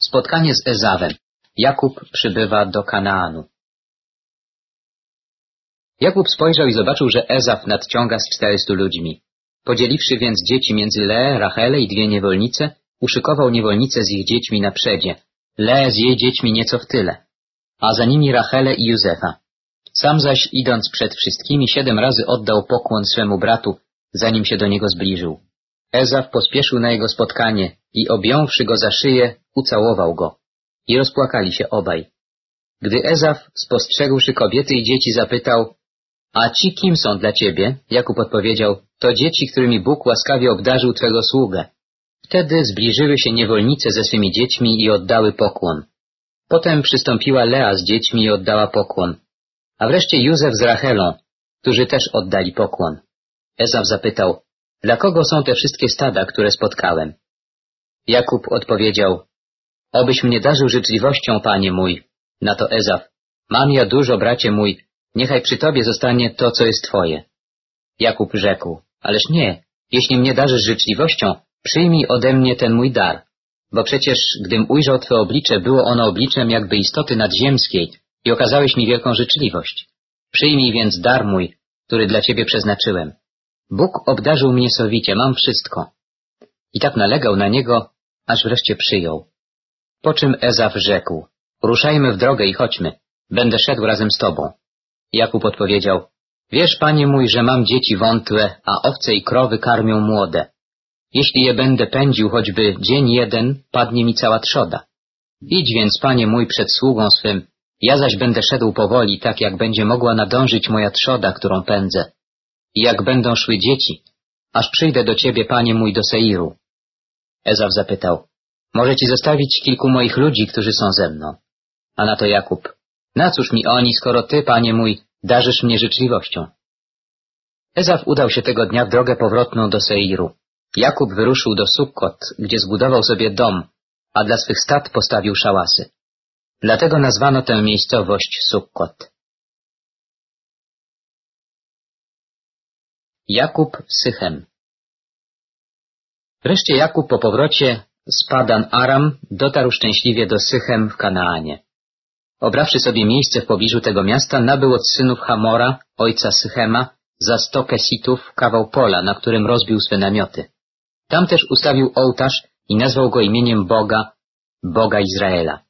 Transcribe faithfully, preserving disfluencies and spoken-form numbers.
Spotkanie z Ezawem. Jakub przybywa do Kanaanu. Jakub spojrzał i zobaczył, że Ezaw nadciąga z czterystu ludźmi. Podzieliwszy więc dzieci między Leę, Rachelę i dwie niewolnice, uszykował niewolnice z ich dziećmi na przedzie, Leę z jej dziećmi nieco w tyle, a za nimi Rachelę i Józefa. Sam zaś, idąc przed wszystkimi, siedem razy oddał pokłon swemu bratu, zanim się do niego zbliżył. Ezaw pospieszył na jego spotkanie i objąwszy go za szyję, ucałował go. I rozpłakali się obaj. Gdy Ezaw, spostrzegłszy kobiety i dzieci, zapytał: a ci kim są dla ciebie? Jakub odpowiedział: to dzieci, którymi Bóg łaskawie obdarzył twego sługę. Wtedy zbliżyły się niewolnice ze swymi dziećmi i oddały pokłon. Potem przystąpiła Lea z dziećmi i oddała pokłon. A wreszcie Józef z Rachelą, którzy też oddali pokłon. Ezaw zapytał: dla kogo są te wszystkie stada, które spotkałem? Jakub odpowiedział: obyś mnie darzył życzliwością, panie mój. Na to Ezaw: mam ja dużo, bracie mój, niechaj przy tobie zostanie to, co jest twoje. Jakub rzekł: ależ nie, jeśli mnie darzysz życzliwością, przyjmij ode mnie ten mój dar, bo przecież, gdym ujrzał twe oblicze, było ono obliczem jakby istoty nadziemskiej i okazałeś mi wielką życzliwość. Przyjmij więc dar mój, który dla ciebie przeznaczyłem. Bóg obdarzył mnie sowicie, mam wszystko. I tak nalegał na niego, aż wreszcie przyjął. Po czym Ezaw rzekł: ruszajmy w drogę i chodźmy, będę szedł razem z tobą. Jakub odpowiedział: wiesz, panie mój, że mam dzieci wątłe, a owce i krowy karmią młode. Jeśli je będę pędził choćby dzień jeden, padnie mi cała trzoda. Idź więc, panie mój, przed sługą swym, ja zaś będę szedł powoli, tak jak będzie mogła nadążyć moja trzoda, którą pędzę. I jak będą szły dzieci, aż przyjdę do ciebie, panie mój, do Seiru. Ezaw zapytał: może ci zostawić kilku moich ludzi, którzy są ze mną? A na to Jakub: na cóż mi oni, skoro ty, panie mój, darzysz mnie życzliwością? Ezaw udał się tego dnia w drogę powrotną do Seiru. Jakub wyruszył do Sukkot, gdzie zbudował sobie dom, a dla swych stad postawił szałasy. Dlatego nazwano tę miejscowość Sukkot. Jakub w Sychem. Wreszcie Jakub po powrocie z Padan Aram dotarł szczęśliwie do Sychem w Kanaanie. Obrawszy sobie miejsce w pobliżu tego miasta, nabył od synów Hamora, ojca Sychema, za sto kesitów kawał pola, na którym rozbił swe namioty. Tam też ustawił ołtarz i nazwał go imieniem Boga, Boga Izraela.